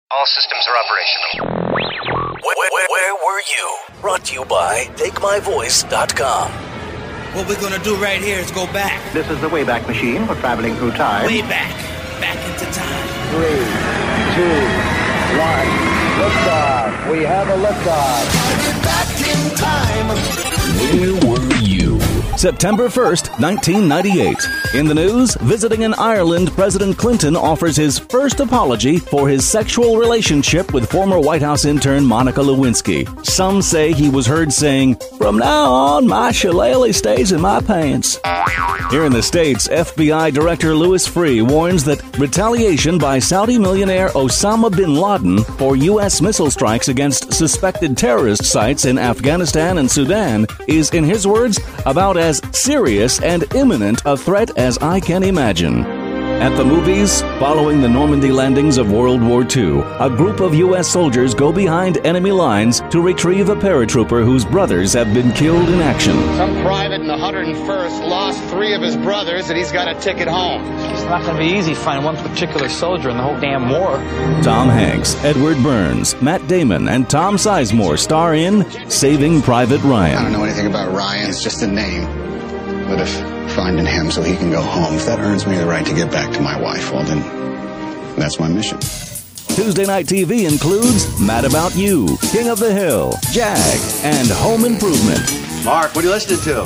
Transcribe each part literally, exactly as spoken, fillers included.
All systems are operational. Where, where, where were you? Brought to you by take my voice dot com. What we're gonna do right here is go back. This is the Wayback Machine. We're traveling through time. Way back. Back into time. Three, two, one. Liftoff. We have a liftoff. Back in time. Where were you? September first, nineteen ninety-eight. In the news, visiting in Ireland, President Clinton offers his first apology for his sexual relationship with former White House intern Monica Lewinsky. Some say he was heard saying, "From now on, my shillelagh stays in my pants." Here in the States, F B I Director Louis Freeh warns that retaliation by Saudi millionaire Osama bin Laden for U S missile strikes against suspected terrorist sites in Afghanistan and Sudan is, in his words, about as serious and imminent a threat as I can imagine. At the movies, following the Normandy landings of World War Two, a group of U S soldiers go behind enemy lines to retrieve a paratrooper whose brothers have been killed in action. Some private in the one hundred first lost three of his brothers and he's got a ticket home. It's not going to be easy finding one particular soldier in the whole damn war. Tom Hanks, Edward Burns, Matt Damon, and Tom Sizemore star in Saving Private Ryan. I don't know anything about Ryan, it's just a name. But if finding him so he can go home, if that earns me the right to get back to my wife, well then, that's my mission. Tuesday Night T V includes Mad About You, King of the Hill, Jag, and Home Improvement. Mark, what are you listening to?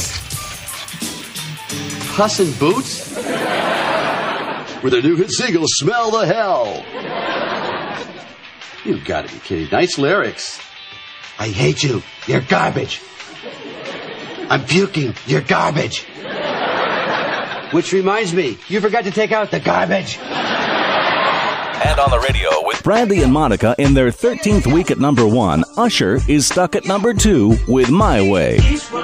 Puss in Boots? With the new hit single, Smell the Hell. You gotta be kidding. Nice lyrics. I hate you. You're garbage. I'm puking. You're garbage. Which reminds me, you forgot to take out the garbage. And on the radio with Brandy and Monica in their thirteenth week at number one, Usher is stuck at number two with My Way.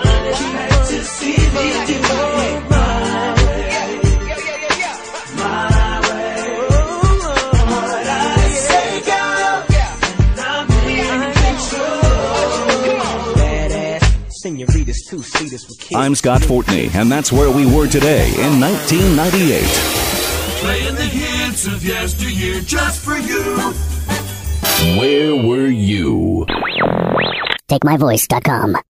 I'm Scott Fortney, and that's where we were today in nineteen ninety-eight. Playing the hits of yesteryear just for you. Where were you? take my voice dot com